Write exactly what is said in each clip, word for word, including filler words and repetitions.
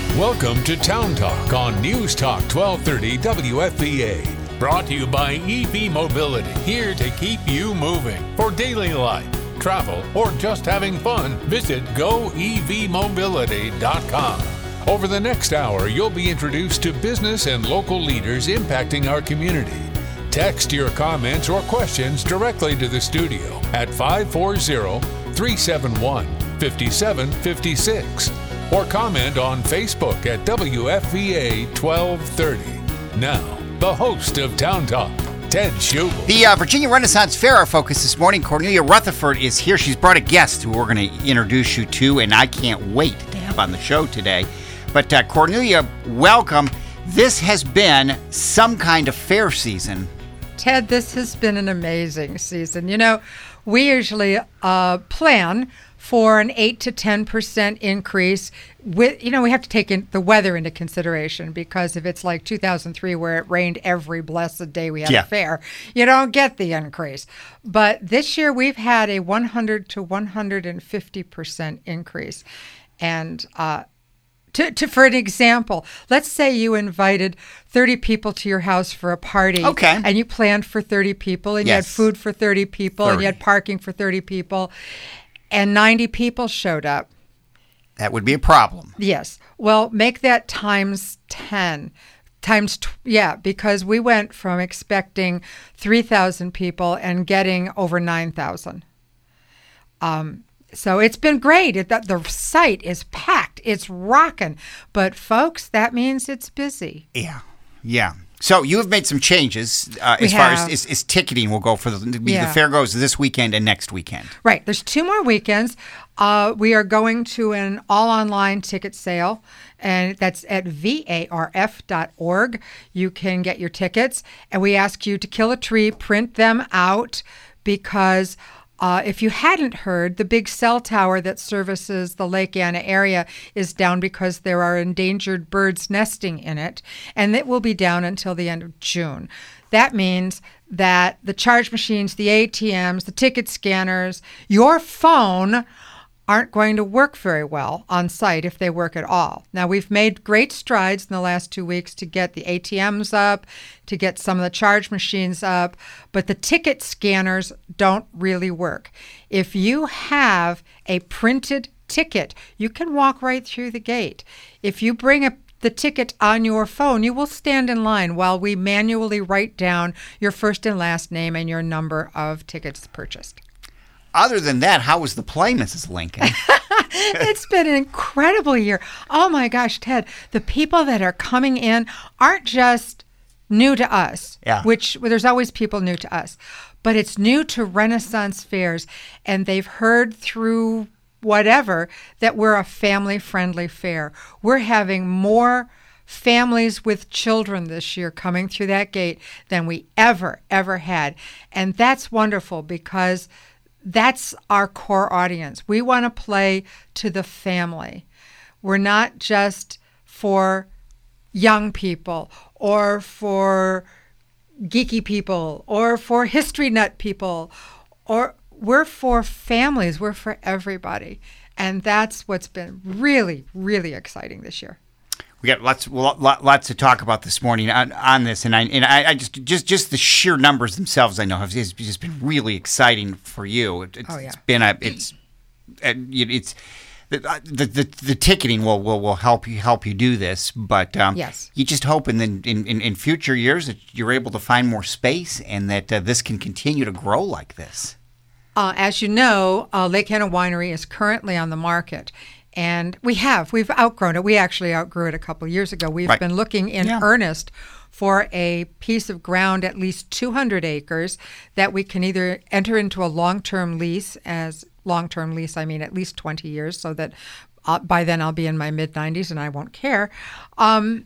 Welcome to Town Talk on News Talk twelve thirty W F V A. Brought to you by E V Mobility, here to keep you moving. For daily life, travel, or just having fun, visit go e v mobility dot com. Over the next hour, you'll be introduced to business and local leaders impacting our community. Text your comments or questions directly to the studio at five four zero, three seven one, five seven five six or comment on Facebook at W F V A twelve thirty. Now, the host of Town Talk, Ted Schubel. The uh, Virginia Renaissance Fair, our focus this morning. Cornelia Rutherford is here. She's brought a guest who we're going to introduce you to, and I can't wait to have on the show today. But uh, Cornelia, welcome. This has been some kind of fair season. Ted, this has been an amazing season. You know, we usually uh, plan for an eight to ten percent increase. With, you know, we have to take in the weather into consideration, because if it's like two thousand three where it rained every blessed day we had yeah. a fair, you don't get the increase. But this year we've had a one hundred to one hundred fifty percent increase. And uh, to, to for an example, let's say you invited thirty people to your house for a party. Okay. And you planned for thirty people, and yes. you had food for thirty people, thirty. and you had parking for thirty people. And ninety people showed up. That would be a problem. Yes. Well, make that times ten. Times, t- yeah, because we went from expecting three thousand people and getting over nine thousand. Um, so it's been great. It, the, the site is packed. It's rocking. But, folks, that means it's busy. Yeah. Yeah. So you have made some changes uh, as have. far as, as, as ticketing will go for the, the Yeah. fair goes this weekend and next weekend. Right. There's two more weekends. Uh, we are going to an all-online ticket sale, and that's at varf dot org. You can get your tickets, and we ask you to kill a tree, print them out, because Uh, if you hadn't heard, the big cell tower that services the Lake Anna area is down because there are endangered birds nesting in it, and it will be down until the end of June. That means that the charge machines, the A T Ms, the ticket scanners, your phone aren't going to work very well on site, if they work at all. Now, we've made great strides in the last two weeks to get the A T Ms up, to get some of the charge machines up, but the ticket scanners don't really work. If you have a printed ticket, you can walk right through the gate. If you bring a the ticket on your phone, you will stand in line while we manually write down your first and last name and your number of tickets purchased. Other than that, how was the play, Missus Lincoln? It's been an incredible year. Oh, my gosh, Ted, the people that are coming in aren't just new to us, yeah. which well, there's always people new to us, but it's new to Renaissance fairs, and they've heard through whatever that we're a family-friendly fair. We're having more families with children this year coming through that gate than we ever, ever had, and that's wonderful, because that's our core audience. We want to play to the family. We're not just for young people or for geeky people or for history nut people. Or we're for families. We're for everybody. And that's what's been really, really exciting this year. We got lots, lots to talk about this morning on, on this, and I and I, I just just just the sheer numbers themselves, I know, have has just been really exciting for you. It, it's, oh, yeah. it's been a it's it's the the, the, the ticketing will, will will help you help you do this, but um, yes. you just hope in, in in in future years that you're able to find more space and that uh, this can continue to grow like this. Uh, as you know, uh, Lake Anna Winery is currently on the market. And we have. We've outgrown it. We actually outgrew it a couple of years ago. We've right. been looking in yeah. earnest for a piece of ground, at least two hundred acres, that we can either enter into a long-term lease. As long-term lease, I mean at least twenty years, so that uh, by then I'll be in my mid-nineties and I won't care. Um,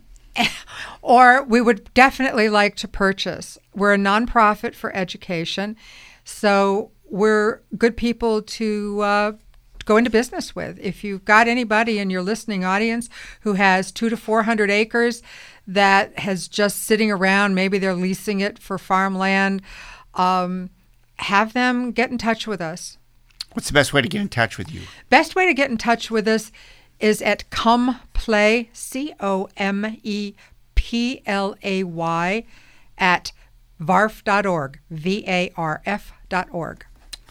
or we would definitely like to purchase. We're a nonprofit for education, so we're good people to uh, go into business with. If you've got anybody in your listening audience who has two to four hundred acres that has just sitting around, maybe they're leasing it for farmland, um, have them get in touch with us. What's the best way to get in touch with you? Best way to get in touch with us is at come Complay, C O M E P L A Y, at varf dot org, V A R F dot org.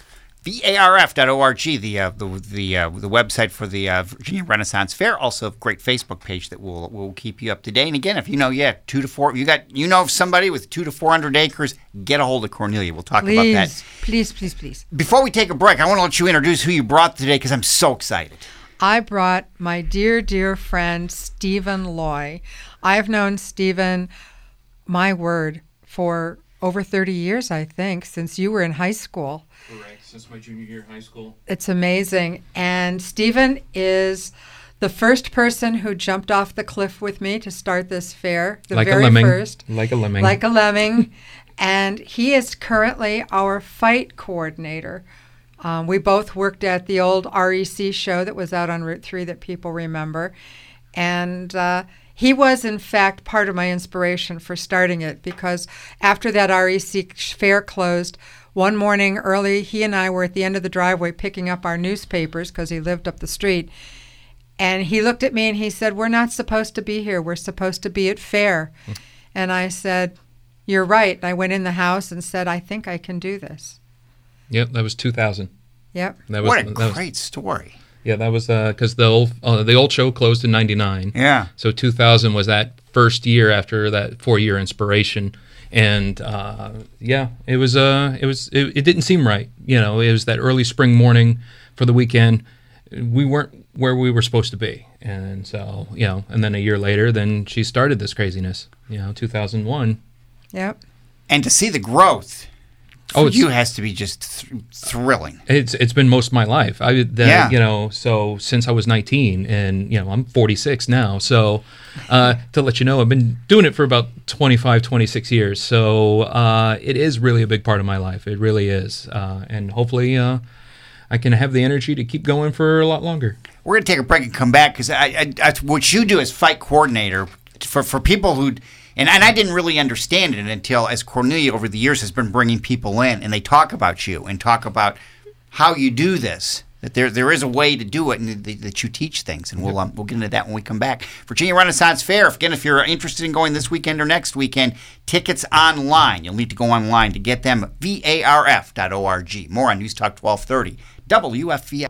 V A R F dot org, the uh, the the, uh, the website for the uh, Virginia Renaissance Fair. Also, a great Facebook page that will will keep you up to date. And again, if you know, yeah, two to four, you got you know of somebody with two to four hundred acres, get a hold of Cornelia. We'll talk please, about that. Please, please, please. Before we take a break, I want to let you introduce who you brought today because I'm so excited. I brought my dear, dear friend Stephen Loy. I've known Stephen, my word, for over thirty years, I think, since you were in high school. Correct, since my junior year of high school. It's amazing. And Stephen is the first person who jumped off the cliff with me to start this fair. The like very a lemming. first. Like a lemming. Like a lemming. And he is currently our fight coordinator. Um, we both worked at the old R E C show that was out on Route three that people remember. And uh, he was, in fact, part of my inspiration for starting it because after that R E C fair closed, one morning early, he and I were at the end of the driveway picking up our newspapers because he lived up the street. And he looked at me and he said, "We're not supposed to be here. We're supposed to be at fair." Mm. And I said, "You're right." And I went in the house and said, "I think I can do this." Yep, that was two thousand. Yep. That was, what a that great was, story. Yeah, that was because uh, the old uh, the old show closed in ninety-nine. Yeah. So two thousand was that first year after that four-year inspiration. And uh, yeah, it was uh, it was it, it didn't seem right. You know, it was that early spring morning for the weekend. We weren't where we were supposed to be, and so you know, and then a year later, then she started this craziness. You know, two thousand one. Yep. And to see the growth, oh, for you has to be just th- thrilling. It's it's been most of my life. I the, yeah. You know, so since I was nineteen, and you know, I'm forty-six now. So uh, to let you know, I've been doing it for about twenty-five, twenty-six years. So uh, it is really a big part of my life. It really is, uh, and hopefully, uh, I can have the energy to keep going for a lot longer. We're going to take a break and come back because I, I, I, what you do as fight coordinator for for people who. And and I didn't really understand it until, as Cornelia over the years has been bringing people in, and they talk about you and talk about how you do this. That there there is a way to do it, and th- that you teach things, and we'll um, we'll get into that when we come back. Virginia Renaissance Fair. Again, if you're interested in going this weekend or next weekend, tickets online. You'll need to go online to get them. V A R F dot org. More on News Talk twelve thirty W F V A.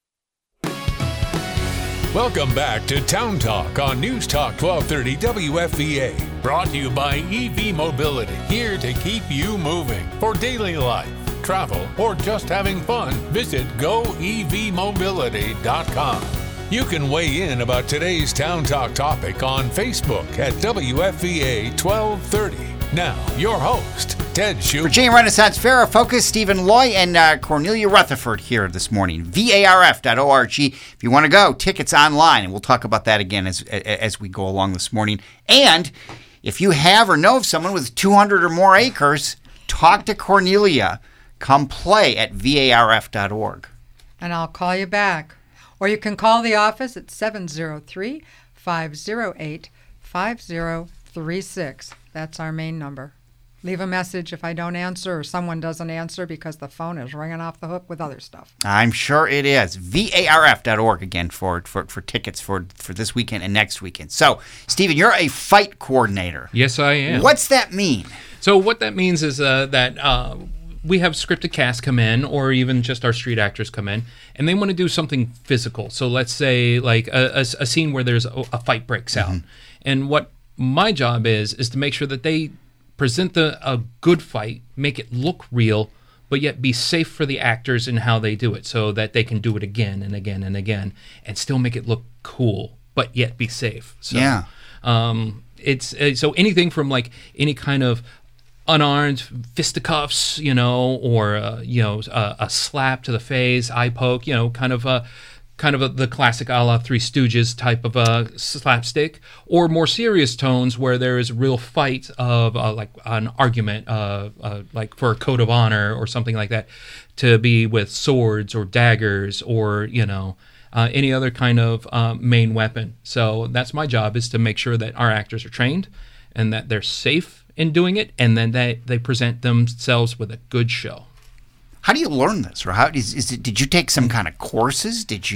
Welcome back to Town Talk on News Talk twelve thirty W F V A. Brought to you by E V Mobility, here to keep you moving. For daily life, travel, or just having fun, visit go e v mobility dot com. You can weigh in about today's Town Talk topic on Facebook at W F V A twelve thirty. Now, your host, Ted Schumann. Virginia Renaissance Fair, our focus, Stephen Loy and uh, Cornelia Rutherford here this morning. V A R F dot org. If you want to go, tickets online, and we'll talk about that again as as we go along this morning. And if you have or know of someone with two hundred or more acres, talk to Cornelia. Come play at V A R F dot org. And I'll call you back. Or you can call the office at seven zero three, five zero eight, five zero three six. That's our main number. Leave a message if I don't answer or someone doesn't answer because the phone is ringing off the hook with other stuff. I'm sure it is. V A R F dot org again for, for, for tickets for, for this weekend and next weekend. So, Stephen, you're a fight coordinator. Yes, I am. What's that mean? So what that means is uh, that uh, we have scripted cast come in, or even just our street actors come in, and they want to do something physical. So let's say like a, a, a scene where there's a, a fight breaks out. Mm-hmm. And what my job is, is to make sure that they present the a good fight, make it look real, but yet be safe for the actors in how they do it so that they can do it again and again and again and still make it look cool, but yet be safe. So, yeah. Um, it's uh, so anything from like any kind of unarmed fisticuffs, you know, or, uh, you know, a, a slap to the face, eye poke, you know, kind of a, kind of a, the classic a la Three Stooges type of a slapstick, or more serious tones where there is a real fight of uh, like an argument, uh, uh, like for a code of honor or something like that, to be with swords or daggers or, you know, uh, any other kind of uh, main weapon. So that's my job, is to make sure that our actors are trained and that they're safe in doing it, and then they, they present themselves with a good show. How do you learn this, or how is, is it? Did you take some kind of courses? Did you?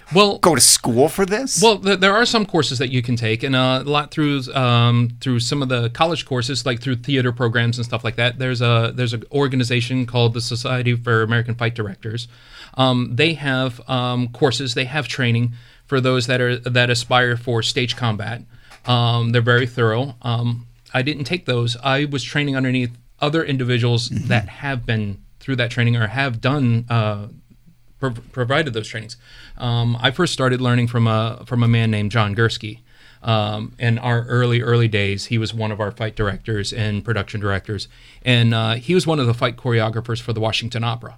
Well, go to school for this? Well, th- there are some courses that you can take, and uh, a lot through um, through some of the college courses, like through theater programs and stuff like that. There's a there's an organization called the Society for American Fight Directors. Um, they have um, courses, they have training for those that are that aspire for stage combat. Um, they're very thorough. Um, I didn't take those. I was training underneath other individuals mm-hmm. that have been through that training or have done. Uh, Pro- provided those trainings. Um, I first started learning from a from a man named John Gursky. Um, in our early early days, he was one of our fight directors and production directors, and uh, he was one of the fight choreographers for the Washington Opera.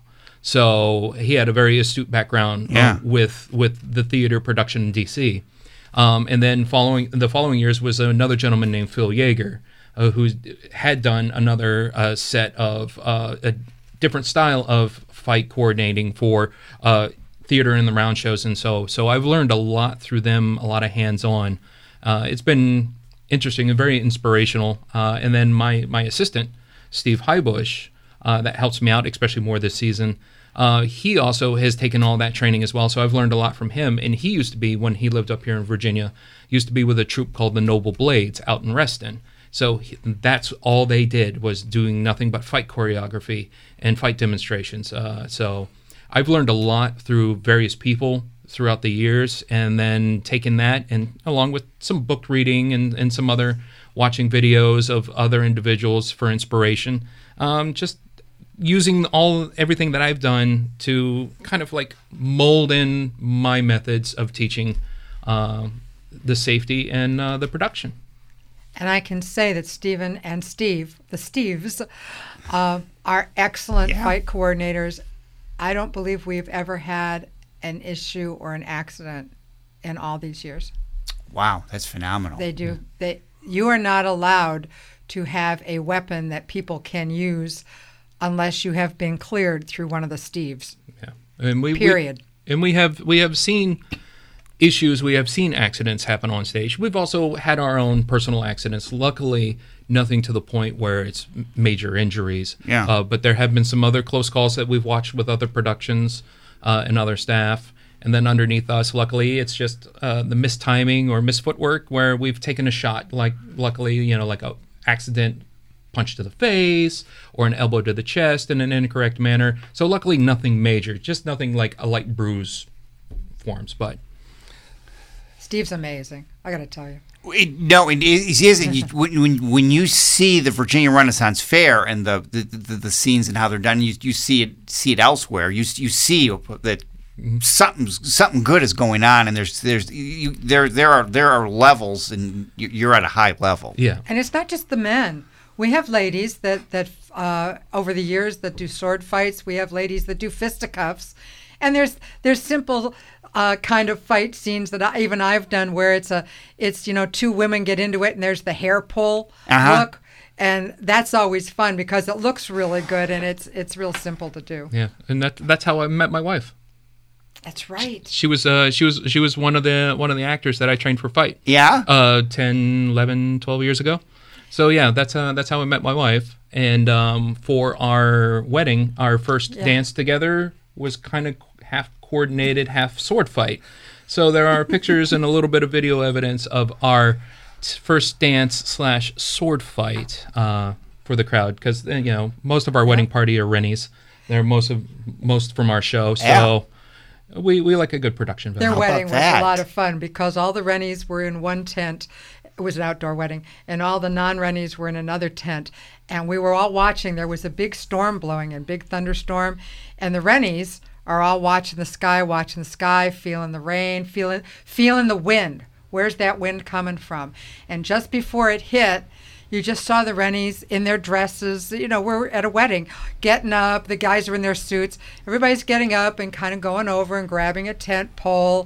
So he had a very astute background yeah. um, with with the theater production in D C. Um, and then following the following years was another gentleman named Phil Yeager, uh, who had done another uh, set of uh, a different style of fight coordinating for uh, theater and the round shows, and so so I've learned a lot through them, a lot of hands-on. Uh, it's been interesting and very inspirational. Uh, and then my my assistant, Steve Highbush, uh, that helps me out, especially more this season. Uh, he also has taken all that training as well, so I've learned a lot from him. And he used to be, when he lived up here in Virginia, used to be with a troupe called the Noble Blades out in Reston. So he, that's all they did, was doing nothing but fight choreography and fight demonstrations. Uh, so I've learned a lot through various people throughout the years, and then taking that and along with some book reading and, and some other watching videos of other individuals for inspiration, um, just using all everything that I've done to kind of like mold in my methods of teaching uh, the safety and uh, the production. And I can say that Stephen and Steve, the Steves, uh, are excellent yeah. fight coordinators. I don't believe we've ever had an issue or an accident in all these years. Wow, that's phenomenal. They do. They. You are not allowed to have a weapon that people can use unless you have been cleared through one of the Steves. Yeah, and we period. We, and we have we have seen issues. We have seen accidents happen on stage. We've also had our own personal accidents. Luckily, nothing to the point where it's major injuries. Yeah. Uh, but there have been some other close calls that we've watched with other productions uh, and other staff. And then underneath us, luckily, it's just uh, the mistiming or misfootwork where we've taken a shot. Like, luckily, you know, like a accident punch to the face or an elbow to the chest in an incorrect manner. So luckily, nothing major. Just nothing like a light bruise forms, but. Steve's amazing. I got to tell you. It, no, it is. It is when, when when you see the Virginia Renaissance Fair and the the, the, the scenes and how they're done, you you see it see it elsewhere. You you see that something something good is going on, and there's there's you, there there are there are levels, and you're at a high level. Yeah, and it's not just the men. We have ladies that that uh, over the years that do sword fights. We have ladies that do fisticuffs, and there's there's simple. Uh, kind of fight scenes that I, even I've done where it's a it's you know two women get into it and there's the hair pull uh-huh. look, and that's always fun because it looks really good and it's it's real simple to do. Yeah, and that that's how I met my wife. That's right. She was uh she was she was one of the one of the actors that I trained for fight. Yeah. Uh, ten, eleven, twelve years ago. So yeah, that's uh that's how I met my wife. And um, for our wedding, our first yeah. dance together was kind of half coordinated, half sword fight. So there are pictures and a little bit of video evidence of our t- first dance slash sword fight uh, for the crowd, because you know most of our wedding party are Rennies. They're most of most from our show, so yeah. we we like a good production value. Their How wedding was that? a lot of fun because all the Rennies were in one tent. It was an outdoor wedding, and all the non-Rennies were in another tent, and we were all watching. There was a big storm blowing, a big thunderstorm, and the Rennies are all watching the sky, watching the sky, feeling the rain, feeling feeling the wind. Where's that wind coming from? And just before it hit, you just saw the Rennies in their dresses. You know, we're at a wedding, getting up. The guys are in their suits. Everybody's getting up and kind of going over and grabbing a tent pole.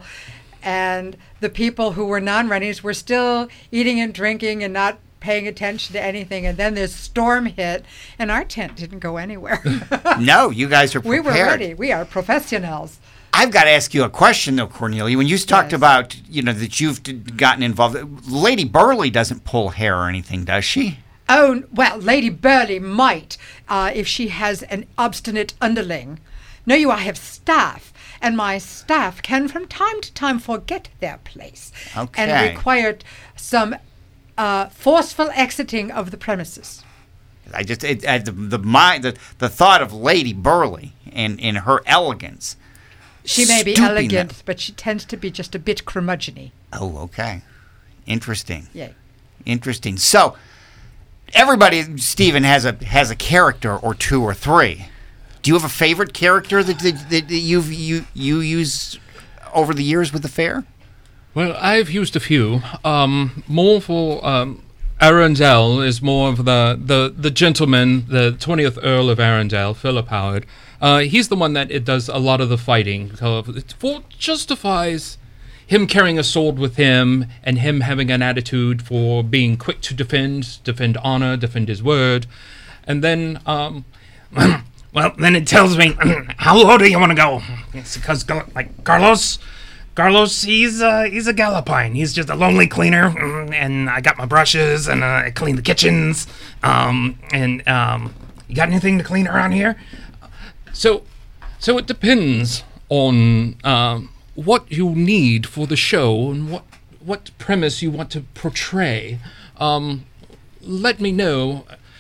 And the people who were non-Rennies were still eating and drinking and not paying attention to anything. And then this storm hit, and our tent didn't go anywhere. No, you guys are prepared. We were ready. We are professionals. I've got to ask you a question, though, Cornelia. When you talked Yes. about, you know, that you've gotten involved, Lady Burley doesn't pull hair or anything, does she? Oh, well, Lady Burley might uh, if she has an obstinate underling. No, you, I have staff. and my staff can from time to time forget their place Okay. and require some uh, forceful exiting of the premises. I just it, I, the the mind the, the thought of Lady Burleigh and in her elegance. She may be stooping elegant, that- but she tends to be just a bit curmudgeon-y. Oh, okay. Interesting. Yay. Interesting. So everybody, Stephen, has a has a character or two or three. Do you have a favorite character that, that, that you've you you use over the years with the fair? Well, I've used a few. Um, more for um, Arundel is more of the, the, the gentleman, the twentieth Earl of Arundel, Philip Howard. Uh, he's the one that it does a lot of the fighting. So it for, justifies him carrying a sword with him and him having an attitude for being quick to defend, defend honor, defend his word. And then, um, well, then it tells me, how low do you want to go? It's because, like, Carlos... Carlos, he's uh, he's a Galapine. He's just a lonely cleaner, mm, and I got my brushes, and uh, I clean the kitchens. Um, and um, you got anything to clean around here? So, so it depends on um, what you need for the show and what what premise you want to portray. Um, let me know,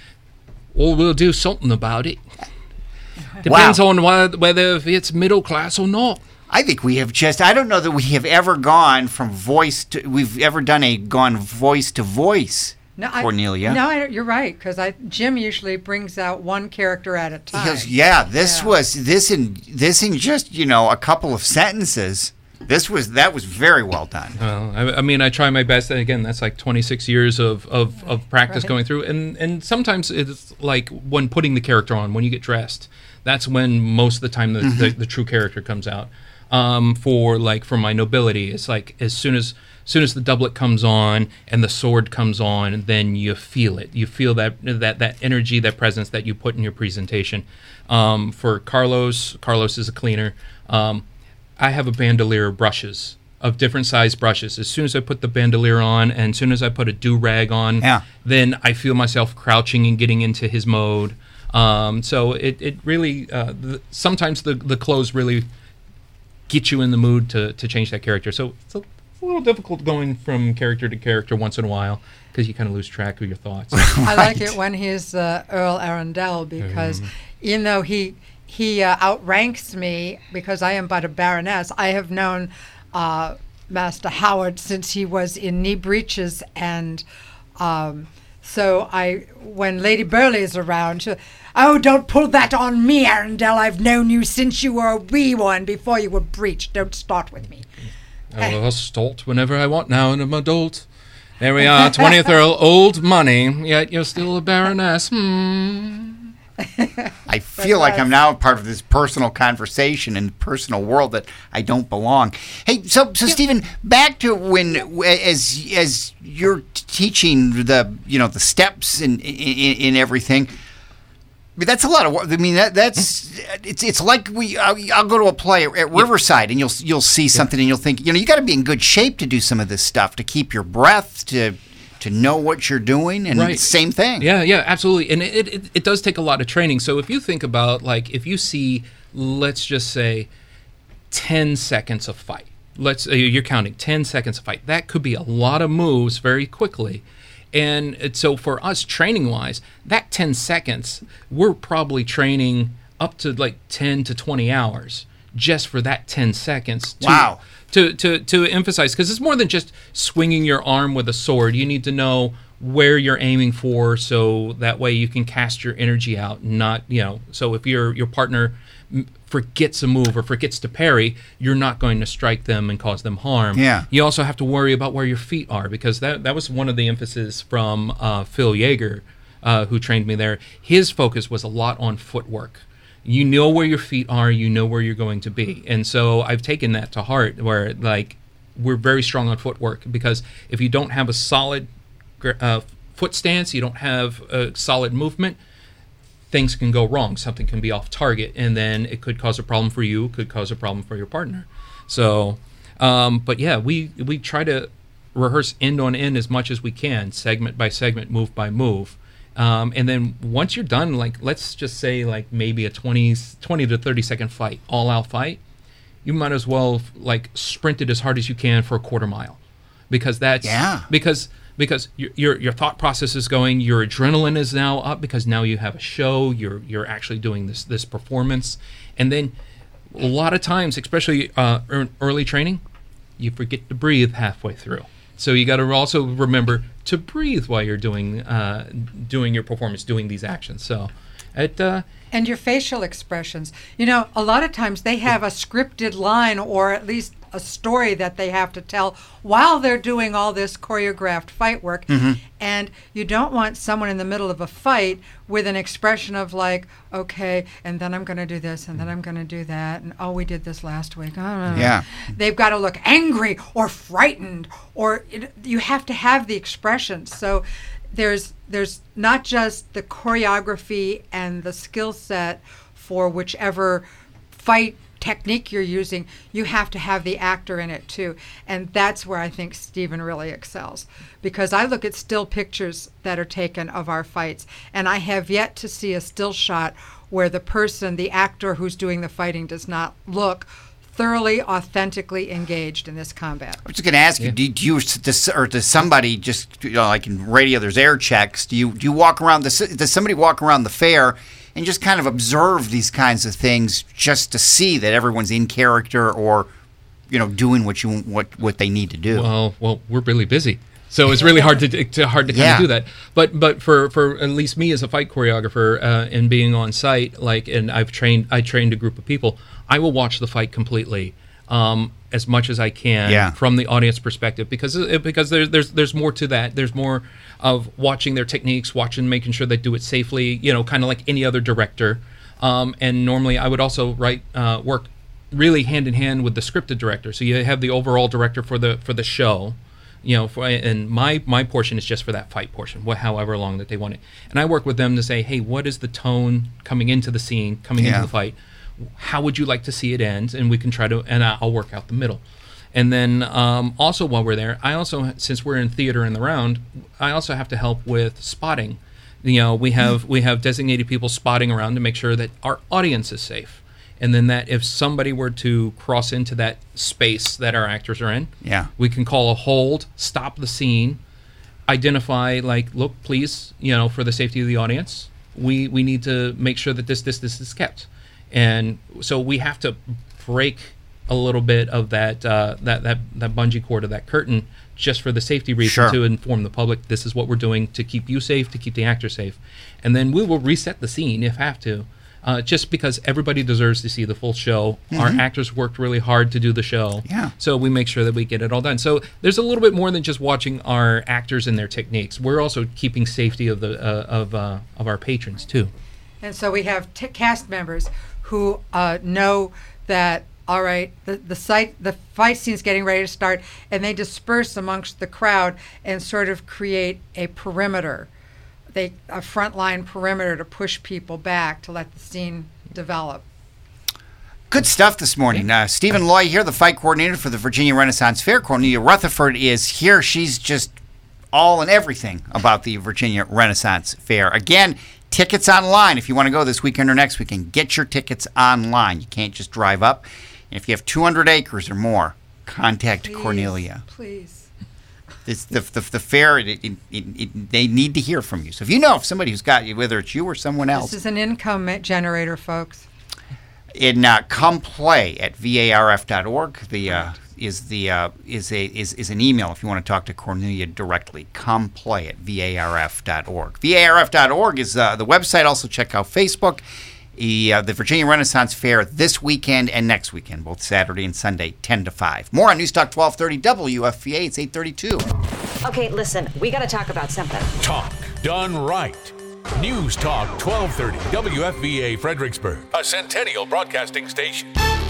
or we'll do something about it. Depends Wow. on wh- whether it's middle class or not. I think we have just, I don't know that we have ever gone from voice to, we've ever done a gone voice to voice, No, I, Cornelia. No, I, you're right, because I Jim usually brings out one character at a time. Because, yeah, this Yeah. was, this in, this in just, you know, a couple of sentences, this was, that was very well done. Well, I, I mean, I try my best. And again, that's like twenty-six years of, of, of practice Right. going through. And, and sometimes it's like when putting the character on, when you get dressed, that's when most of the time the, the, the true character comes out. Um, for like for my nobility, it's like as soon as soon as the doublet comes on and the sword comes on, then you feel it. You feel that that that energy, that presence that you put in your presentation. Um, for Carlos, Carlos is a cleaner. Um, I have a bandolier of brushes, of different size brushes. As soon as I put the bandolier on, and as soon as I put a do-rag on, Yeah. then I feel myself crouching and getting into his mode. Um, so it it really uh, the, sometimes the the clothes really get you in the mood to, to change that character. So it's a little difficult going from character to character once in a while because you kind of lose track of your thoughts. I like it when he's uh, Earl Arundel because even though he he uh, outranks me because I am but a baroness, I have known uh, Master Howard since he was in knee breeches, and um, so I when Lady Burleigh is around, she, oh, don't pull that on me, Arundel. I've known you since you were a wee one, before you were breeched. Don't start with me. I'll start whenever I want now, and I'm adult. There we are, twentieth Earl, old money, yet you're still a baroness. Hmm. I feel like I'm now a part of this personal conversation and personal world that I don't belong. Hey, so so Stephen, back to when as as you're teaching the you know the steps and in, in everything. I mean, that's a lot of work. I mean, that that's it's it's like we. I'll, I'll go to a play at Riverside, and you'll you'll see something, and you'll think, you know, you got to be in good shape to do some of this stuff, to keep your breath, to to know what you're doing, and Right. it's the same thing. Yeah, yeah, absolutely. And it, it, it does take a lot of training. So if you think about, like, if you see, let's just say, ten seconds of fight. Let's uh, you're counting ten seconds of fight. That could be a lot of moves very quickly. And it- so for us, training-wise, that ten seconds, we're probably training up to like ten to twenty hours just for that ten seconds. To, Wow. To, to, to emphasize, because it's more than just swinging your arm with a sword. You need to know where you're aiming for, so that way you can cast your energy out. Not, you know, so if your your partner m- forgets a move or forgets to parry, you're not going to strike them and cause them harm. Yeah. You also have to worry about where your feet are, because that that was one of the emphasis from uh, Phil Yeager, uh, who trained me there. His focus was a lot on footwork. You know where your feet are, you know where you're going to be. And so I've taken that to heart, where like we're very strong on footwork, because if you don't have a solid gr- uh, foot stance, you don't have a solid movement, things can go wrong. Something can be off target, and then it could cause a problem for you, could cause a problem for your partner. So, um, but yeah, we, we try to rehearse end on end as much as we can, segment by segment, move by move. Um, and then once you're done, like let's just say like maybe a twenty, twenty to thirty second fight, all out fight, you might as well like sprint it as hard as you can for a quarter mile, because that's Yeah. because because your, your your thought process is going, your adrenaline is now up because now you have a show, you're you're actually doing this this performance, and then a lot of times, especially uh, early training, you forget to breathe halfway through. So you got to also remember to breathe while you're doing uh, doing your performance, doing these actions. So it. Uh, And your facial expressions. You know, a lot of times they have a scripted line or at least a story that they have to tell while they're doing all this choreographed fight work. Mm-hmm. And you don't want someone in the middle of a fight with an expression of like, okay, and then I'm going to do this, and then I'm going to do that, and oh, we did this last week. Oh, Yeah. They've got to look angry or frightened, or it, you have to have the expressions. So there's there's not just the choreography and the skill set for whichever fight technique you're using, you have to have the actor in it too. And that's where I think Stephen really excels. Because I look at still pictures that are taken of our fights, and I have yet to see a still shot where the person, the actor who's doing the fighting, does not look thoroughly, authentically engaged in this combat. I was just going to ask you, Yeah. do, do you, does, or does somebody just, you know, like in radio, there's air checks. Do you do you walk around, the, does somebody walk around the fair and just kind of observe these kinds of things just to see that everyone's in character or, you know, doing what you what what they need to do? Well, well, we're really busy, so it's really hard to, to hard to kind Yeah. of do that. But but for, for at least me as a fight choreographer uh, and being on site, like, and I've trained I trained a group of people. I will watch the fight completely, um, as much as I can Yeah. from the audience perspective, because it, because there's there's there's more to that. There's more of watching their techniques, watching, making sure they do it safely. You know, kind of like any other director. Um, and normally, I would also write uh, work really hand in hand with the scripted director. So you have the overall director for the for the show. You know, for, and my my portion is just for that fight portion, wh- however long that they want it. And I work with them to say, hey, what is the tone coming into the scene, coming Yeah. into the fight? How would you like to see it end? And we can try to, and I'll work out the middle. And then um, also while we're there, I also, since we're in theater in the round, I also have to help with spotting. You know, we have we have designated people spotting around to make sure that our audience is safe. And then that if somebody were to cross into that space that our actors are in, Yeah. we can call a hold, stop the scene, identify, like, look, please, you know, for the safety of the audience, we, we need to make sure that this, this, this is kept. And so we have to break a little bit of that uh, that, that that bungee cord of that curtain just for the safety reason, Sure. to inform the public this is what we're doing to keep you safe, to keep the actor safe. And then we will reset the scene if have to, uh, just because everybody deserves to see the full show. Our actors worked really hard to do the show. Yeah. So we make sure that we get it all done. So there's a little bit more than just watching our actors and their techniques. We're also keeping safety of the uh, of uh, of our patrons too. And so we have t- cast members who uh, know that, all right, the the site the fight scene's getting ready to start, and they disperse amongst the crowd and sort of create a perimeter, they a frontline perimeter to push people back to let the scene develop. Good stuff this morning. Uh, Stephen Loy here, the fight coordinator for the Virginia Renaissance Fair. Cornelia Rutherford is here. She's just all and everything about the Virginia Renaissance Fair. Again, tickets online. If you want to go this weekend or next weekend, get your tickets online. You can't just drive up. And if you have two hundred acres or more, contact Please, Cornelia. Please. It's the, the, the fair, it, it, it, it, they need to hear from you. So if you know of somebody who's got you, whether it's you or someone else, This is an income ma- generator, folks. in uh, come play at varf dot org. The uh, is the uh, is a is, is an email if you want to talk to Cornelia directly. Come play at varf dot org. varf dot org is uh, the website. Also check out Facebook. The, uh, the Virginia Renaissance Fair this weekend and next weekend, both Saturday and Sunday, ten to five. More on News Talk twelve thirty W F V A. It's eight thirty-two. Okay, listen, we got to talk about something. Talk done right. News Talk twelve thirty W F V A Fredericksburg, a Centennial Broadcasting station.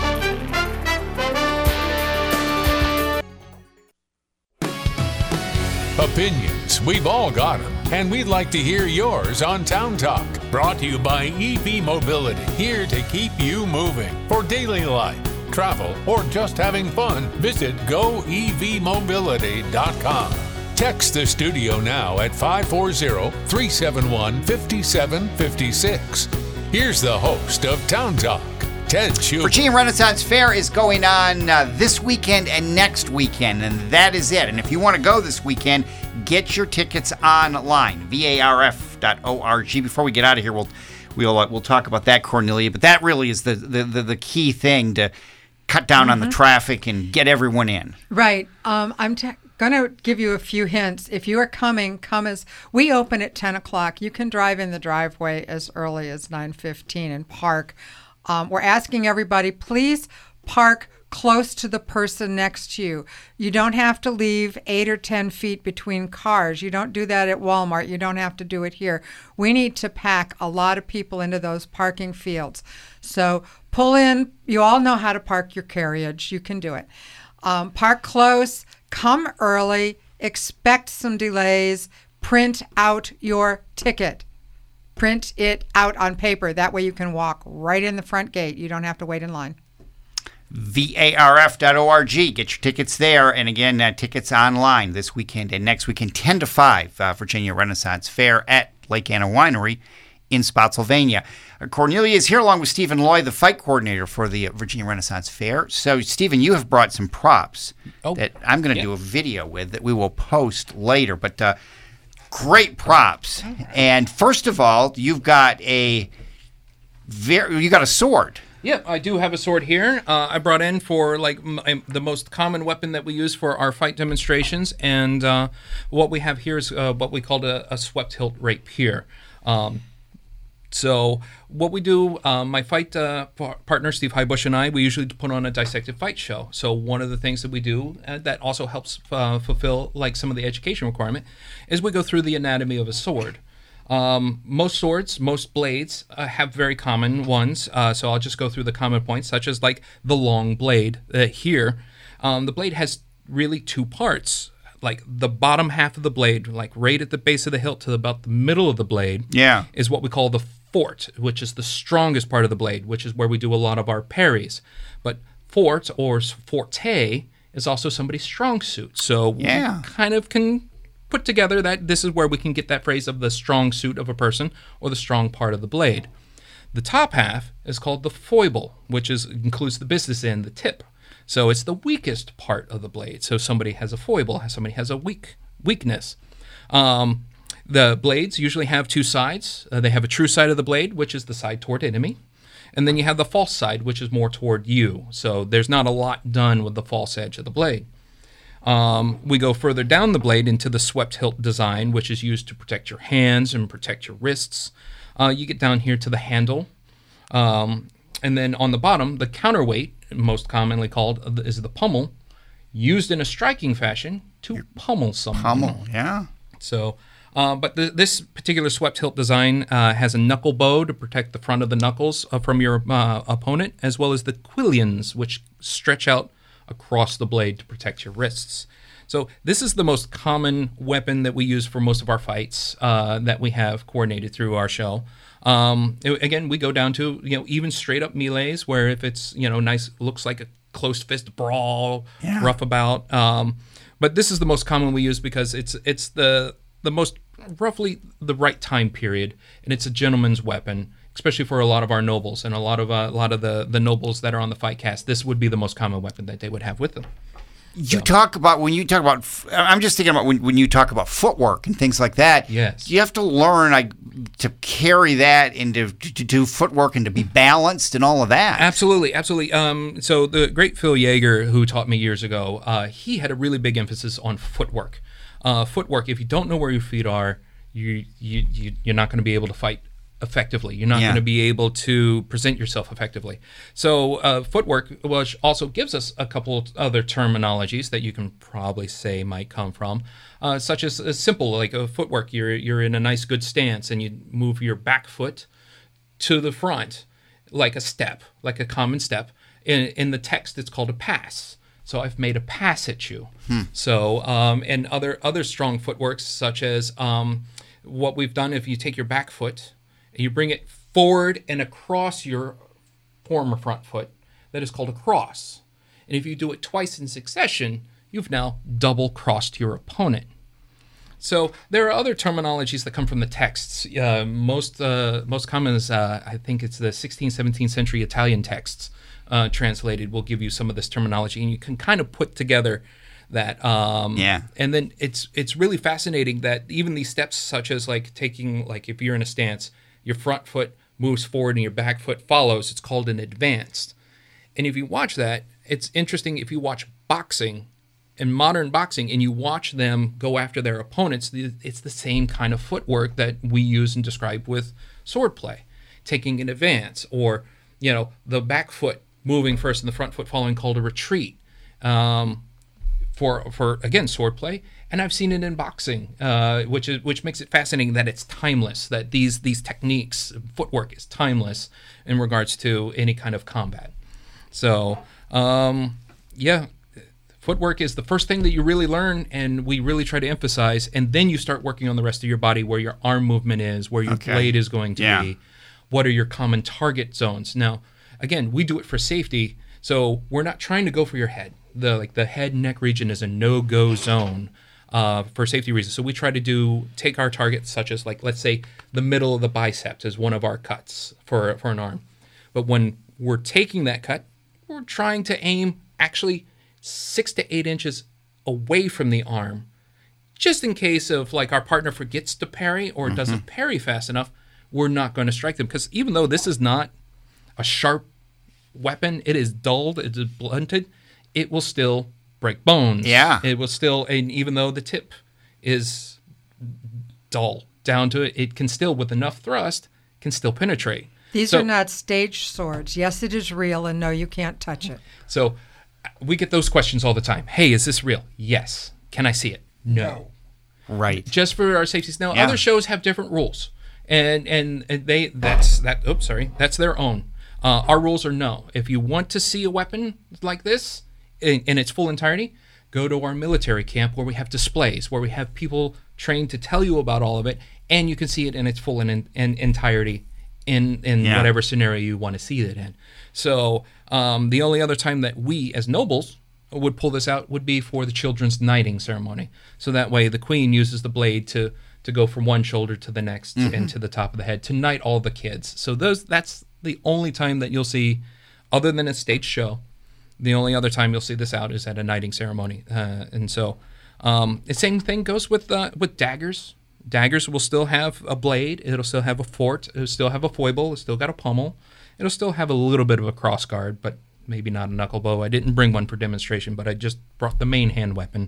Opinions, we've all got them, and we'd like to hear yours on Town Talk. Brought to you by E V Mobility, here to keep you moving. For daily life, travel, or just having fun, visit go e v mobility dot com. Text the studio now at five four zero, three seven one, five seven five six. Here's the host of Town Talk, Ted Schubert. Virginia Renaissance Fair is going on uh, this weekend and next weekend, and that is it. And if you want to go this weekend, get your tickets online, V A R F dot org. Before we get out of here, we'll we'll uh, we'll talk about that, Cornelia. But that really is the the, the, the key thing to cut down mm-hmm. on the traffic and get everyone in. Right. Um, I'm t- going to give you a few hints. If you are coming, come as we open at ten o'clock. You can drive in the driveway as early as nine fifteen and park. Um, we're asking everybody, please park close to the person next to you. You don't have to leave eight or ten feet between cars. You don't do that at Walmart. You don't have to do it here. We need to pack a lot of people into those parking fields. So pull in. You all know how to park your carriage. You can do it. Um, park close. Come early. Expect some delays. Print out your ticket. Print it out on paper. That way you can walk right in the front gate. You don't have to wait in line. V A R F dot org. Get your tickets there. And again, uh, tickets online this weekend and next weekend, ten to five, uh, Virginia Renaissance Fair at Lake Anna Winery in Spotsylvania. Uh, Cornelia is here along with Stephen Loy, the fight coordinator for the uh, Virginia Renaissance Fair. So, Stephen, you have brought some props oh, that I'm going to yeah. do a video with that we will post later. But uh, great props. And first of all, you've got a very, you got a sword. Yeah, I do have a sword here. Uh, I brought in for like m- the most common weapon that we use for our fight demonstrations, and uh, what we have here is uh, what we call a, a swept hilt rapier. Um, so what we do, um, my fight uh, partner Steve Highbush and I, we usually put on a dissected fight show. So one of the things that we do uh, that also helps uh, fulfill like some of the education requirement is we go through the anatomy of a sword. Um, most swords, most blades uh, have very common ones, uh, so I'll just go through the common points, such as like the long blade uh, here. Um, the blade has really two parts, like the bottom half of the blade, like right at the base of the hilt to about the middle of the blade, yeah, is what we call the fort, which is the strongest part of the blade, which is where we do a lot of our parries. But fort or forte is also somebody's strong suit, so yeah. we kind of can put together that this is where we can get that phrase of the strong suit of a person or the strong part of the blade. The top half is called the foible, which is includes the business end, the tip. So it's the weakest part of the blade. So somebody has a foible, somebody has a weak weakness. Um, the blades usually have two sides. Uh, they have a true side of the blade, which is the side toward enemy. And then you have the false side, which is more toward you. So there's not a lot done with the false edge of the blade. Um, we go further down the blade into the swept hilt design, which is used to protect your hands and protect your wrists. Uh, you get down here to the handle. Um, and then on the bottom, the counterweight, most commonly called, is the pommel, used in a striking fashion to pummel someone. Pummel, yeah. So, uh, but the, this particular swept hilt design uh, has a knuckle bow to protect the front of the knuckles uh, from your uh, opponent, as well as the quillions, which stretch out across the blade to protect your wrists. So this is the most common weapon that we use for most of our fights uh, that we have coordinated through our show. Um, it, again, we go down to, you know, even straight up melees where if it's, you know, nice, looks like a close fist brawl, yeah. rough about. Um, but this is the most common we use because it's it's the the most roughly the right time period, and it's a gentleman's weapon, especially for a lot of our nobles and a lot of uh, a lot of the, the nobles that are on the fight cast. This would be the most common weapon that they would have with them. You so. talk about, when you talk about, I'm just thinking about when, when you talk about footwork and things like that. Yes. You have to learn like, to carry that and to, to do footwork and to be balanced and all of that. Absolutely, absolutely. Um, so the great Phil Yeager, who taught me years ago, uh, he had a really big emphasis on footwork. Uh, footwork, if you don't know where your feet are, you, you, you, you're not going to be able to fight effectively. You're not yeah. going to be able to present yourself effectively. So uh, footwork, which also gives us a couple other terminologies that you can probably say might come from, uh, such as a simple, like a footwork. You're you're in a nice good stance and you move your back foot to the front, like a step, like a common step. In in the text, it's called a pass. So I've made a pass at you. Hmm. So um, and other other strong footworks, such as um, what we've done. If you take your back foot and you bring it forward and across your former front foot, that is called a cross. And if you do it twice in succession, you've now double crossed your opponent. So there are other terminologies that come from the texts. Uh, most uh, most common is, uh, I think it's the sixteenth, seventeenth century Italian texts uh, translated will give you some of this terminology, and you can kind of put together that. Um, yeah. And then it's it's really fascinating that even these steps, such as like taking, like if you're in a stance, your front foot moves forward and your back foot follows. It's called an advanced. And if you watch that, it's interesting if you watch boxing. In modern boxing, and you watch them go after their opponents, it's the same kind of footwork that we use and describe with swordplay, taking an advance, or you know the back foot moving first and the front foot following, called a retreat. Um, for for again swordplay, and I've seen it in boxing, uh, which is which makes it fascinating that it's timeless. That these these techniques, footwork is timeless in regards to any kind of combat. So um, yeah. Footwork is the first thing that you really learn, and we really try to emphasize, and then you start working on the rest of your body, where your arm movement is, where your okay. blade is going to yeah. be, what are your common target zones. Now, again, we do it for safety, so we're not trying to go for your head. The like the head neck region is a no-go zone uh, for safety reasons. So we try to do take our targets, such as like let's say the middle of the biceps is one of our cuts for for an arm, but when we're taking that cut, we're trying to aim actually six to eight inches away from the arm, just in case of like our partner forgets to parry or mm-hmm. doesn't parry fast enough, we're not going to strike them. Because even though this is not a sharp weapon, it is dulled, it is blunted, it will still break bones. Yeah. It will still, and even though the tip is dull down to it, it can still, with enough thrust, can still penetrate. These so, are not staged swords. Yes, it is real, and no, you can't touch it. So we get those questions all the time. Hey, is this real? Yes. Can I see it? No. Right. Just for our safety. Now, yeah. other shows have different rules, and and they that's that. Oops, sorry. That's their own. Uh, our rules are no. If you want to see a weapon like this in, in its full entirety, go to our military camp where we have displays, where we have people trained to tell you about all of it, and you can see it in its full and in, in entirety in in yeah. whatever scenario you want to see it in. So um, the only other time that we, as nobles, would pull this out would be for the children's knighting ceremony. So that way the queen uses the blade to to go from one shoulder to the next mm-hmm. and to the top of the head to knight all the kids. So those that's the only time that you'll see, other than a stage show, the only other time you'll see this out is at a knighting ceremony. Uh, and so um, the same thing goes with uh, with daggers. Daggers will still have a blade. It'll still have a fort. It'll still have a foible. It's still got a pommel. It'll still have a little bit of a cross guard, but maybe not a knuckle bow. I didn't bring one for demonstration, but I just brought the main hand weapon.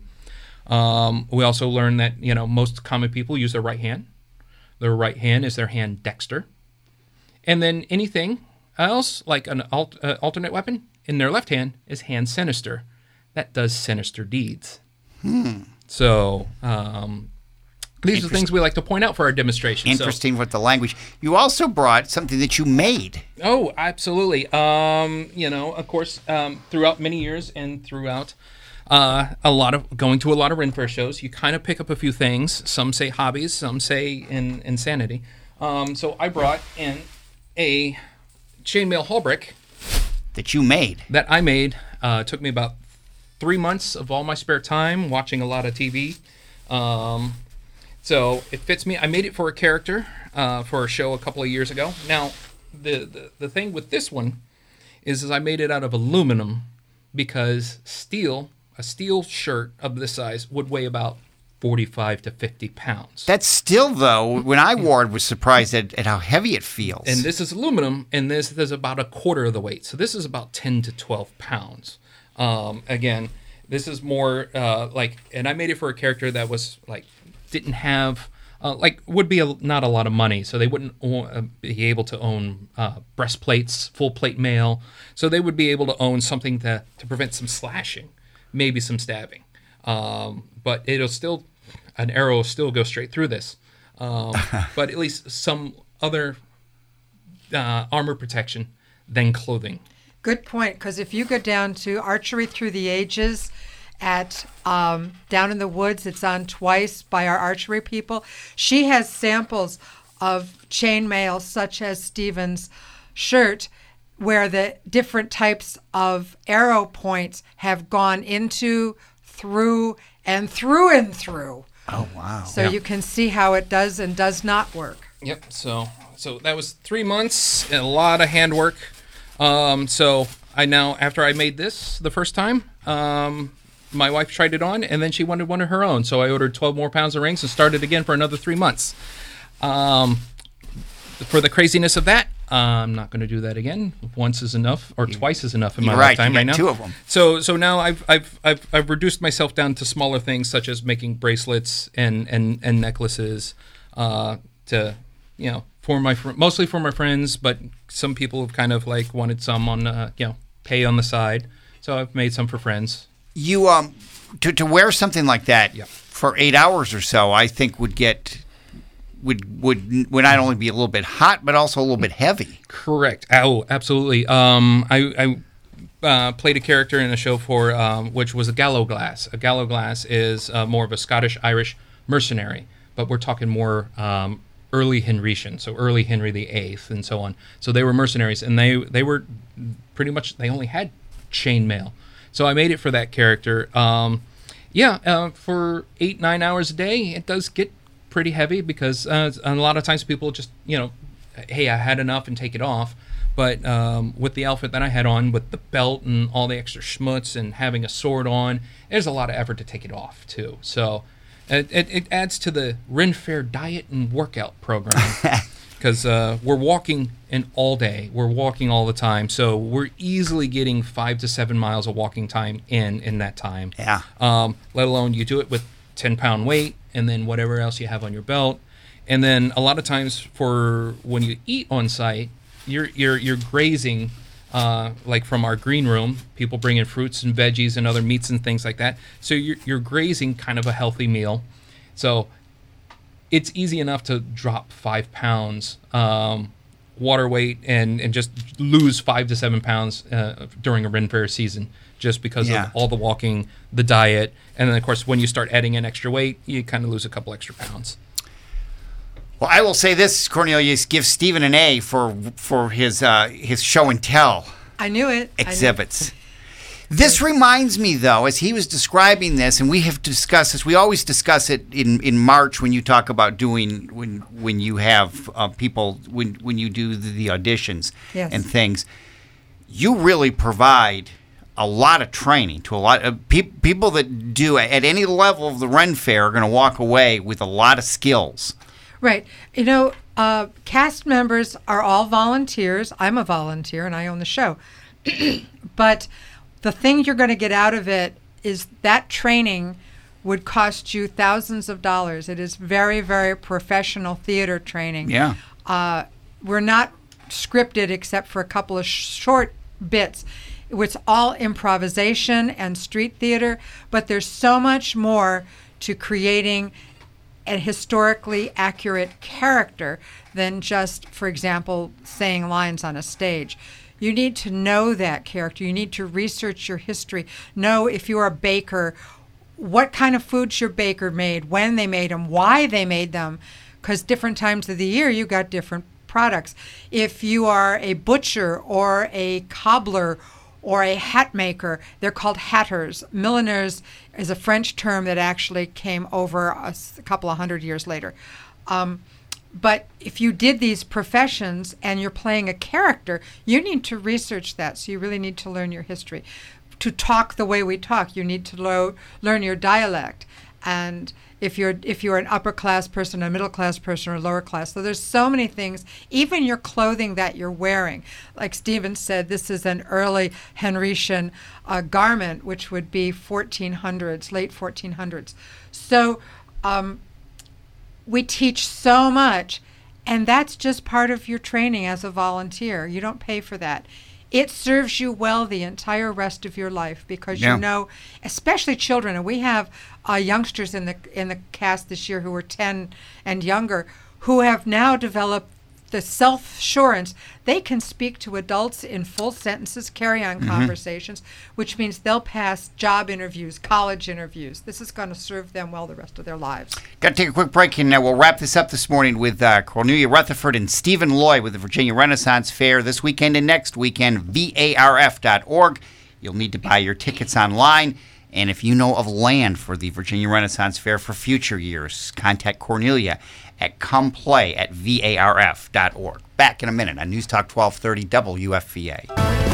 Um, we also learned that, you know, most common people use their right hand. Their right hand is their hand dexter. And then anything else, like an alt, uh, alternate weapon, in their left hand is hand sinister. That does sinister deeds. Hmm. So um, these are things we like to point out for our demonstration. Interesting so. with the language. You also brought something that you made. Oh, absolutely. Um, you know, of course, um, throughout many years and throughout uh, a lot of going to a lot of Ren Fair shows, you kind of pick up a few things. Some say hobbies, some say in, insanity. Um, so I brought in a chainmail halberd that you made. That I made. Uh, it took me about three months of all my spare time watching a lot of T V. Um, so it fits me. I made it for a character uh, for a show a couple of years ago. Now, the, the, the thing with this one is, is I made it out of aluminum because steel, a steel shirt of this size would weigh about forty-five to fifty pounds. That's still, though, when I wore it, was surprised at, at how heavy it feels. And this is aluminum, and this is about a quarter of the weight. So this is about ten to twelve pounds. Um, again, this is more uh, like, and I made it for a character that was like, didn't have, uh, like, would be a, not a lot of money. So they wouldn't uh, be able to own uh, breastplates, full plate mail. So they would be able to own something to, to prevent some slashing, maybe some stabbing. Um, but it'll still, an arrow will still go straight through this. Um, but at least some other uh, armor protection than clothing. Good point, because if you go down to Archery Through the Ages at um, down in the woods, it's on twice by our archery people. She has samples of chainmail, such as Stephen's shirt, where the different types of arrow points have gone into, through, and through and through Oh, wow. So Yeah. you can see how it does and does not work. Yep. So so that was three months and a lot of handwork. Um, so I now after I made this the first time, um, my wife tried it on and then she wanted one of her own. So I ordered twelve more pounds of rings and started again for another three months. Um, for the craziness of that, I'm not going to do that again. Once is enough, or twice is enough in my You're right, lifetime you got right now. two of 'em. So so now I've I've I've I've reduced myself down to smaller things such as making bracelets and and and necklaces, uh, to you know for my fr- mostly for my friends, but some people have kind of like wanted some on uh, you know pay on the side. So I've made some for friends. You um to to wear something like that Yep. for eight hours or so, I think would get would would would not only be a little bit hot, but also a little bit heavy. Correct. Oh, absolutely. Um, I, I uh, played a character in a show for um, which was a gallow glass. A gallow glass is uh, more of a Scottish Irish mercenary, but we're talking more um, early Henrician, so early Henry the Eighth and so on. So they were mercenaries, and they they were pretty much they only had chainmail. So I made it for that character. Um, yeah, uh, for eight nine hours a day, it does get pretty heavy because uh, a lot of times people just you know. Hey, I had enough and take it off. But um, with the outfit that I had on, with the belt and all the extra schmutz and having a sword on, there's a lot of effort to take it off, too. So it, it, it adds to the Ren Fair diet and workout program because uh, we're walking in all day. We're walking all the time. So we're easily getting five to seven miles of walking time in in that time. Yeah. Um, let alone you do it with ten-pound weight and then whatever else you have on your belt. And then a lot of times for when you eat on site, you're you're you're grazing, uh, like from our green room. People bring in fruits and veggies and other meats and things like that. So you're you're grazing kind of a healthy meal. So it's easy enough to drop five pounds um, water weight and and just lose five to seven pounds uh, during a Ren Fair season, just because Yeah. of all the walking, the diet, and then of course when you start adding in extra weight, you kind of lose a couple extra pounds. Well, I will say this, Cornelius, give Stephen an A for for his uh, his show and tell I knew it. I knew- exhibits. This reminds me, though, as he was describing this, and we have discussed this. We always discuss it in, in March when you talk about doing when when you have uh, people when when you do the, the auditions Yes. and things. You really provide a lot of training to a lot of pe- people that do at any level of the Ren Fair are going to walk away with a lot of skills. Right. You know, uh, cast members are all volunteers. I'm a volunteer and I own the show. But the thing you're going to get out of it is that training would cost you thousands of dollars. It is very, very professional theater training. Yeah. Uh, we're not scripted except for a couple of sh- short bits. It's all improvisation and street theater, but there's so much more to creating a historically accurate character than just, for example, saying lines on a stage. You need to know that character. You need to research your history. Know if you're a baker, what kind of foods your baker made, when they made them, why they made them, because different times of the year you got different products. If you are a butcher or a cobbler or a hat maker, they're called hatters. Milliners is a French term that actually came over a, s- a couple of hundred years later. Um, but if you did these professions and you're playing a character, you need to research that. So you really need to learn your history. To talk the way we talk, you need to lo- learn your dialect. And if you're if you're an upper class person, a middle class person, or lower class, so there's so many things. Even your clothing that you're wearing, like Stephen said, this is an early Henrician uh, garment, which would be fourteen hundreds, late fourteen hundreds. So um, we teach so much, and that's just part of your training as a volunteer. You don't pay for that. It serves you well the entire rest of your life because Yeah. you know, especially children, and we have uh, youngsters in the in the cast this year who are ten and younger who have now developed the self-assurance. They can speak to adults in full sentences, carry on conversations, which means they'll pass job interviews, college interviews. This is going to serve them well the rest of their lives. Got to take a quick break, and uh, we'll wrap this up this morning with uh, Cornelia Rutherford and Stephen Loy with the Virginia Renaissance Fair this weekend and next weekend, V A R F dot org. You'll need to buy your tickets online. And if you know of land for the Virginia Renaissance Fair for future years, contact Cornelia at comeplay at V A R F dot org. Back in a minute on News Talk twelve thirty W F V A.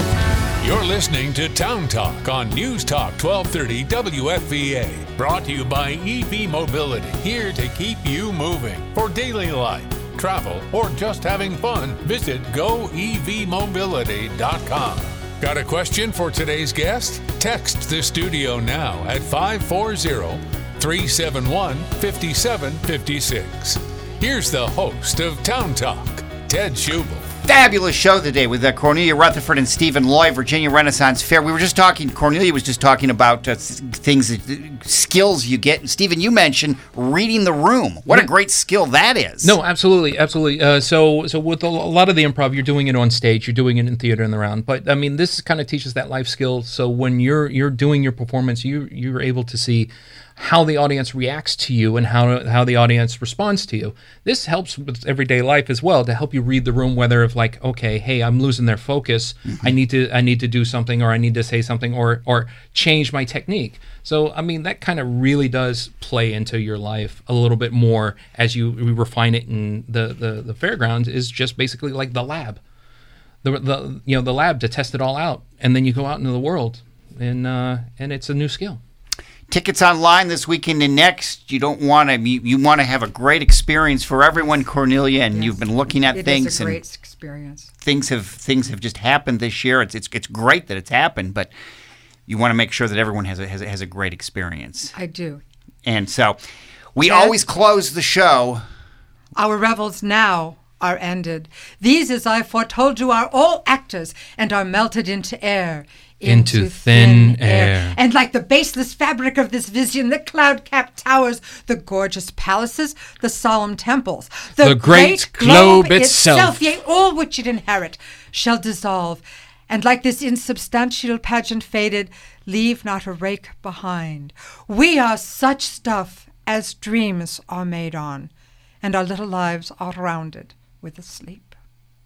You're listening to Town Talk on News Talk twelve thirty W F V A. Brought to you by E V Mobility, here to keep you moving. For daily life, travel, or just having fun, visit go e v mobility dot com. Got a question for today's guest? Text the studio now at five four zero, three seven one, five seven five six. Here's the host of Town Talk, Ted Schubel. Fabulous show today with uh, Cornelia Rutherford and Stephen Loy, Virginia Renaissance Fair. We were just talking, Cornelia was just talking about uh, th- things, that, skills you get. And Stephen, you mentioned reading the room. What a great skill that is. No, absolutely, absolutely. Uh, so, so with a lot of the improv, you're doing it on stage, you're doing it in theater in the round. But I mean, this kind of teaches that life skill. So when you're you're doing your performance, you you're able to see how the audience reacts to you and how how the audience responds to you. This helps with everyday life as well, to help you read the room, whether if like, okay, hey, I'm losing their focus, mm-hmm. I need to I need to do something, or I need to say something, or or change my technique. So I mean, that kind of really does play into your life a little bit more as you refine it in the the, the fairgrounds. Is just basically like the lab, the the you know the lab to test it all out, and then you go out into the world, and uh, and it's a new skill. Tickets online this weekend and next. You don't want to. You, you want to have a great experience for everyone, Cornelia. And Yes. you've been looking at It things, is a and great experience. things have things have just happened this year. It's it's it's great that it's happened, but you want to make sure that everyone has a has a, has a great experience. I do. And so, we Ted? always close the show. Our revels now are ended. These, as I foretold you, are all actors and are melted into air. Into thin air. And like the baseless fabric of this vision, the cloud-capped towers, the gorgeous palaces, the solemn temples, The great globe itself. yea, all which it inherit, shall dissolve. And like this insubstantial pageant faded, leave not a rake behind. We are such stuff as dreams are made on, and our little lives are rounded with a sleep.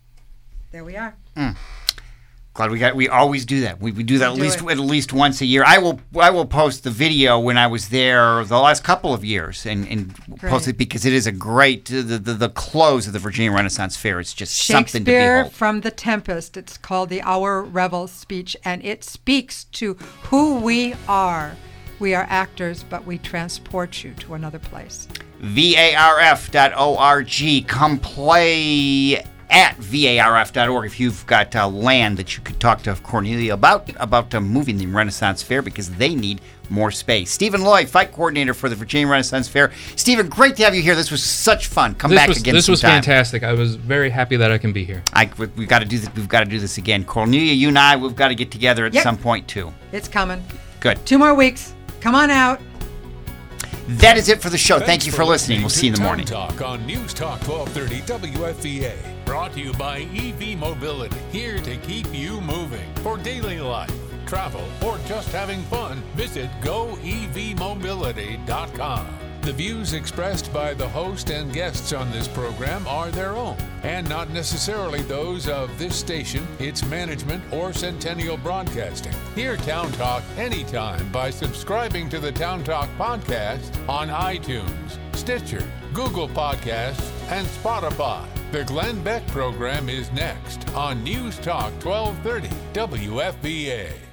There we are. Glad we got. We always do that. We, we do that We at do least it. at least once a year. I will I will post the video when I was there the last couple of years and, and Great. post it because it is a great the, the the close of the Virginia Renaissance Fair. It's just something to Shakespeare behold. from The Tempest. It's called the Our Revel speech, and it speaks to who we are. We are actors, but we transport you to another place. V A R F dot org. Come play at V A R F dot org if you've got uh, land that you could talk to Cornelia about, about uh, moving the Renaissance Fair because they need more space. Stephen Loy, fight coordinator for the Virginia Renaissance Fair. Stephen, great to have you here. This was such fun. Come This back was again this was sometime. fantastic. I was very happy that I can be here. I, we- we've got to do this. We've got to do this again. Cornelia, you and I, we've got to get together at Yep. some point too. It's coming. Good. Two more weeks. Come on out. That is it for the show. Thank Thanks you for listening. We'll to see you in the Town morning. Talk on News Talk twelve thirty W F V A. Brought to you by E V Mobility, here to keep you moving. For daily life, travel, or just having fun, visit go e v mobility dot com. The views expressed by the host and guests on this program are their own, and not necessarily those of this station, its management, or Centennial Broadcasting. Hear Town Talk anytime by subscribing to the Town Talk podcast on iTunes, Stitcher, Google Podcasts, and Spotify. The Glenn Beck program is next on News Talk twelve thirty W F V A.